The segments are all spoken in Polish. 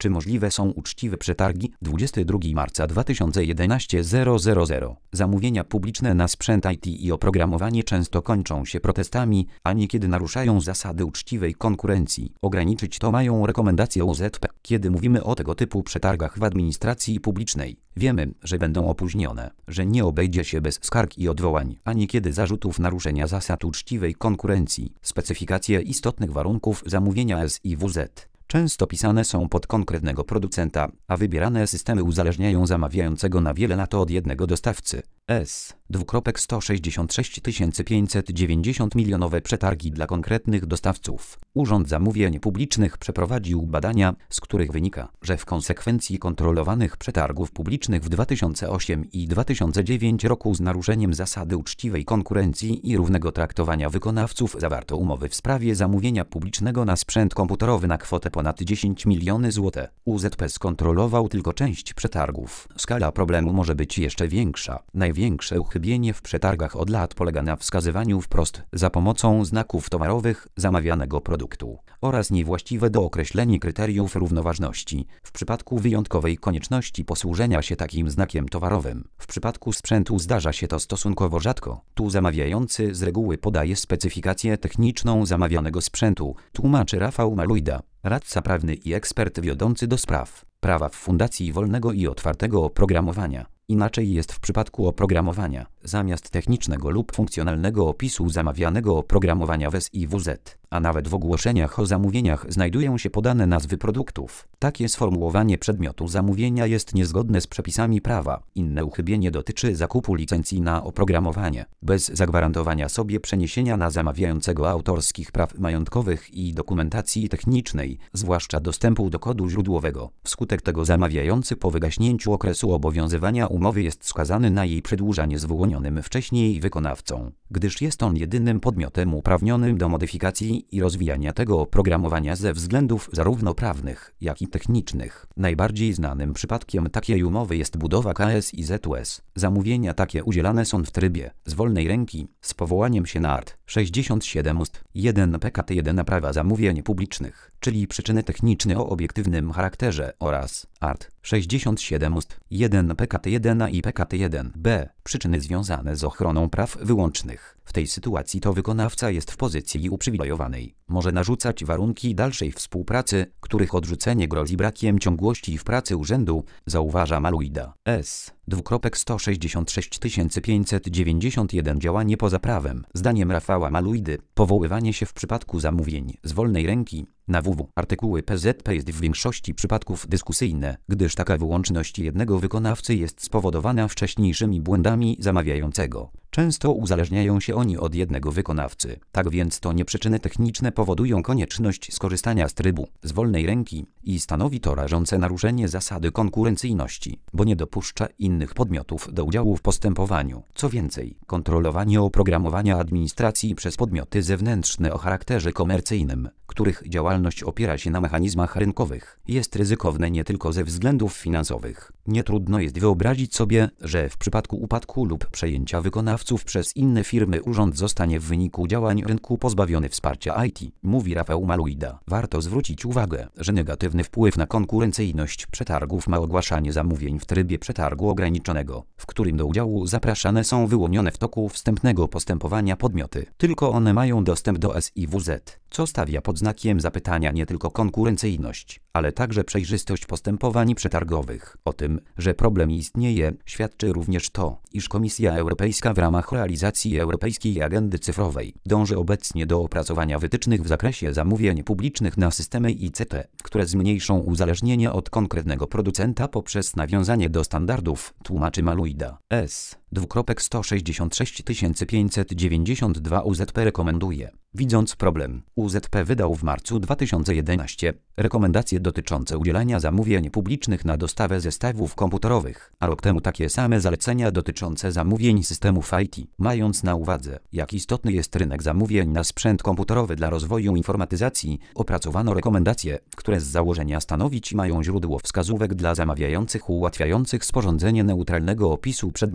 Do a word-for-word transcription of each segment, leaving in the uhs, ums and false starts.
Czy możliwe są uczciwe przetargi? dwudziestego drugiego marca dwa tysiące jedenastego zero zero zero. Zamówienia publiczne na sprzęt I T i oprogramowanie często kończą się protestami, a niekiedy naruszają zasady uczciwej konkurencji. Ograniczyć to mają rekomendacje U Z P. Kiedy mówimy o tego typu przetargach w administracji publicznej, wiemy, że będą opóźnione, że nie obejdzie się bez skarg i odwołań, a niekiedy zarzutów naruszenia zasad uczciwej konkurencji. Specyfikacje istotnych warunków zamówienia S I W Z często pisane są pod konkretnego producenta, a wybierane systemy uzależniają zamawiającego na wiele lat od jednego dostawcy. S. sto sześćdziesiąt sześć tysięcy pięćset dziewięćdziesiąt milionowe przetargi dla konkretnych dostawców. Urząd Zamówień Publicznych przeprowadził badania, z których wynika, że w konsekwencji kontrolowanych przetargów publicznych w dwa tysiące ósmym i dwa tysiące dziewiątym roku z naruszeniem zasady uczciwej konkurencji i równego traktowania wykonawców zawarto umowy w sprawie zamówienia publicznego na sprzęt komputerowy na kwotę ponad dziesięć milionów złotych. U Z P skontrolował tylko część przetargów. Skala problemu może być jeszcze większa. Największe uchybienie w przetargach od lat polega na wskazywaniu wprost za pomocą znaków towarowych zamawianego produktu oraz niewłaściwe dookreślenie kryteriów równoważności w przypadku wyjątkowej konieczności posłużenia się takim znakiem towarowym. W przypadku sprzętu zdarza się to stosunkowo rzadko. Tu zamawiający z reguły podaje specyfikację techniczną zamawianego sprzętu, tłumaczy Rafał Malujda, radca prawny i ekspert wiodący do spraw prawa w Fundacji Wolnego i Otwartego Oprogramowania. Inaczej jest w przypadku oprogramowania. Zamiast technicznego lub funkcjonalnego opisu zamawianego oprogramowania w S I W Z, a nawet w ogłoszeniach o zamówieniach znajdują się podane nazwy produktów. Takie sformułowanie przedmiotu zamówienia jest niezgodne z przepisami prawa. Inne uchybienie dotyczy zakupu licencji na oprogramowanie, bez zagwarantowania sobie przeniesienia na zamawiającego autorskich praw majątkowych i dokumentacji technicznej, zwłaszcza dostępu do kodu źródłowego. Wskutek tego zamawiający po wygaśnięciu okresu obowiązywania umowy jest skazany na jej przedłużanie z wyłonionym wcześniej wykonawcą, gdyż jest on jedynym podmiotem uprawnionym do modyfikacji i rozwijania tego oprogramowania ze względów zarówno prawnych, jak i technicznych. Najbardziej znanym przypadkiem takiej umowy jest budowa K S I Z U S. Zamówienia takie udzielane są w trybie z wolnej ręki, z powołaniem się na art. sześćdziesiąt siedem ust. jeden P K T jeden Prawa zamówień publicznych, czyli przyczyny techniczne o obiektywnym charakterze, oraz art. sześćdziesiąt siedem ust. jeden P K T jeden A i P K T jeden B. Przyczyny związane z ochroną praw wyłącznych. W tej sytuacji to wykonawca jest w pozycji uprzywilejowanej. Może narzucać warunki dalszej współpracy, których odrzucenie grozi brakiem ciągłości w pracy urzędu, zauważa Malujda. S. sto sześćdziesiąt sześć tysięcy pięćset dziewięćdziesiąt jeden Działanie poza prawem. Zdaniem Rafała Malujdy, powoływanie się w przypadku zamówień z wolnej ręki na W W artykuły P Z P jest w większości przypadków dyskusyjne, gdyż taka wyłączność jednego wykonawcy jest spowodowana wcześniejszymi błędami zamawiającego. Często uzależniają się oni od jednego wykonawcy. Tak więc to nie przyczyny techniczne powodują konieczność skorzystania z trybu z wolnej ręki i stanowi to rażące naruszenie zasady konkurencyjności, bo nie dopuszcza innych podmiotów do udziału w postępowaniu. Co więcej, kontrolowanie oprogramowania administracji przez podmioty zewnętrzne o charakterze komercyjnym, których działalność opiera się na mechanizmach rynkowych, jest ryzykowne nie tylko ze względów finansowych. Nie trudno jest wyobrazić sobie, że w przypadku upadku lub przejęcia wykonawców przez inne firmy urząd zostanie w wyniku działań rynku pozbawiony wsparcia I T, mówi Rafał Malujda. Warto zwrócić uwagę, że negatywny wpływ na konkurencyjność przetargów ma ogłaszanie zamówień w trybie przetargu ograniczonego, w którym do udziału zapraszane są wyłonione w toku wstępnego postępowania podmioty. Tylko one mają dostęp do S I W Z, co stawia pod znakiem zapytania nie tylko konkurencyjność, ale także przejrzystość postępowań przetargowych. O tym, że problem istnieje, świadczy również to, iż Komisja Europejska w ramach realizacji Europejskiej Agendy Cyfrowej dąży obecnie do opracowania wytycznych w zakresie zamówień publicznych na systemy I C T, które zmniejszą uzależnienie od konkretnego producenta poprzez nawiązanie do standardów, tłumaczy Malujda. S. sto sześćdziesiąt sześć tysięcy pięćset dziewięćdziesiąt dwa U Z P rekomenduje. Widząc problem, U Z P wydał w marcu dwa tysiące jedenastego rekomendacje dotyczące udzielania zamówień publicznych na dostawę zestawów komputerowych, a rok temu takie same zalecenia dotyczące zamówień systemów I T. Mając na uwadze, jak istotny jest rynek zamówień na sprzęt komputerowy dla rozwoju informatyzacji, opracowano rekomendacje, które z założenia stanowić mają źródło wskazówek dla zamawiających ułatwiających sporządzenie neutralnego opisu przedmiotu zamówienia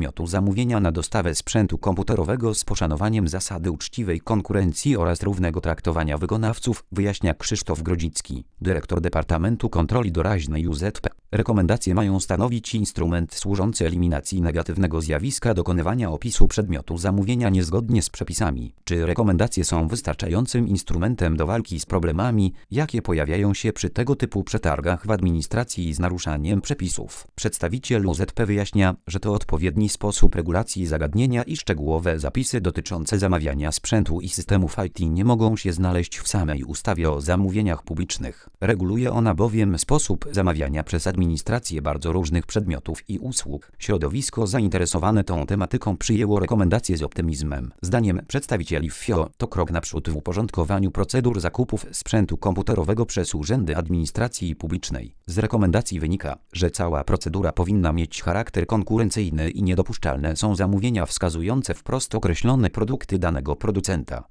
zamówienia na dostawę sprzętu komputerowego z poszanowaniem zasady uczciwej konkurencji oraz równego traktowania wykonawców, wyjaśnia Krzysztof Grodzicki, dyrektor Departamentu Kontroli Doraźnej U Z P. Rekomendacje mają stanowić instrument służący eliminacji negatywnego zjawiska dokonywania opisu przedmiotu zamówienia niezgodnie z przepisami. Czy rekomendacje są wystarczającym instrumentem do walki z problemami, jakie pojawiają się przy tego typu przetargach w administracji z naruszaniem przepisów? Przedstawiciel U Z P wyjaśnia, że to odpowiedni sposób regulacji zagadnienia i szczegółowe zapisy dotyczące zamawiania sprzętu i systemów I T nie mogą się znaleźć w samej ustawie o zamówieniach publicznych. Reguluje ona bowiem sposób zamawiania przez administrację bardzo różnych przedmiotów i usług. Środowisko zainteresowane tą tematyką przyjęło rekomendacje z optymizmem. Zdaniem przedstawicieli F I O to krok naprzód w uporządkowaniu procedur zakupów sprzętu komputerowego przez urzędy administracji publicznej. Z rekomendacji wynika, że cała procedura powinna mieć charakter konkurencyjny i niedopuszczalne są zamówienia wskazujące wprost określone produkty danego producenta.